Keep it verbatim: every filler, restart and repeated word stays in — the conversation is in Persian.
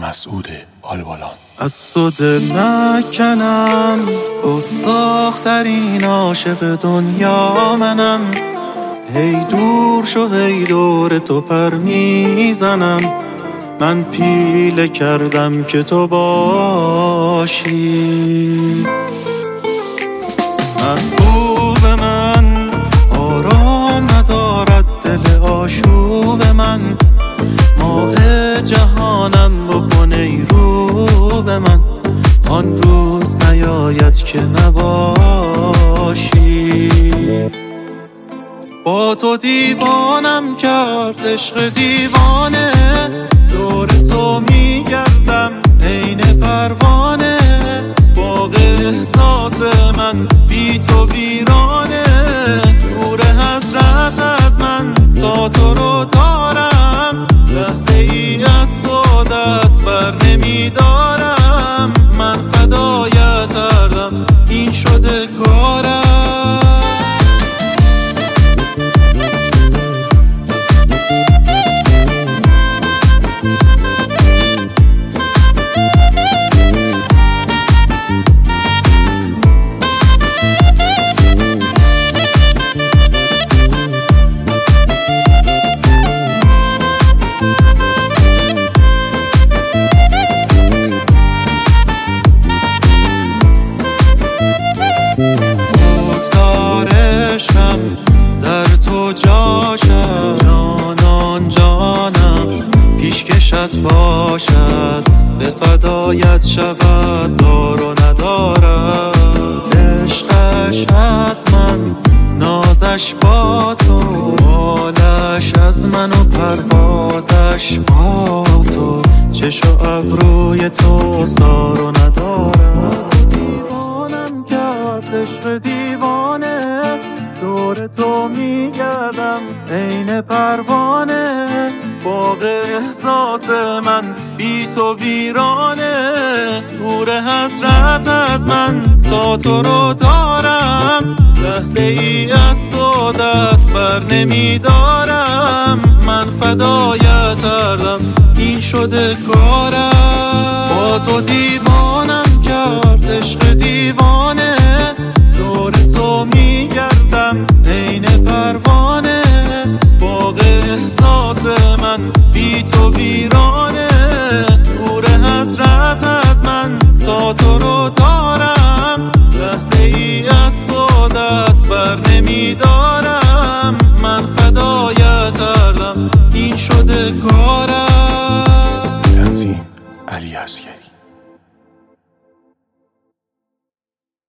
مسعود آلبالان. از تو دل نکنم، گستاخ‌ترین عاشق دنیا منم. هی دور شو هی دور تو پر میزنم. من پیله کردم که تو باشی. محبوب من آرام ندارد دل آشوب من. ماه جهانم بکن ای رو به من. آن روز نیاید که نباشی. با تو دیوانم کرد عشق دیوانه. دور تو میگردم عین پروانه. باغ احساس من بی تو ویرانه. نور حضرت از من تا تو رو دارم. لحظه ای از تو دست بر نمیدارم. من فدایت کردم این شده کارم. بگذارشم در تو جاشم. جانان جانم پیشکشت باشد. به فدایت شود دار و ندارم. عشقش از من نازش با تو. حالش از من و پروازش با تو. چش و ابروی تو دار و ندارم. دیوانم کرد عشق دیوانه. دور تو میگردم عین پروانه. باغ احساس من بی تو ویرانه. نور حضرت از من تا تو رو دارم. لحظه ای از تو دست بر نمیدارم. من فدایت کردم این شده کارم. با تو دیوانم کرد عشق دیوانه. دور تو میگردم عین پروانه. باغ احساس من بی تو ویرانه. نور حضرت از من تا تو رو دارم. لحظه ای از تو دست بر نمیدارم. من فدایت کردم این شده کارم. تنظیم علی اسکری.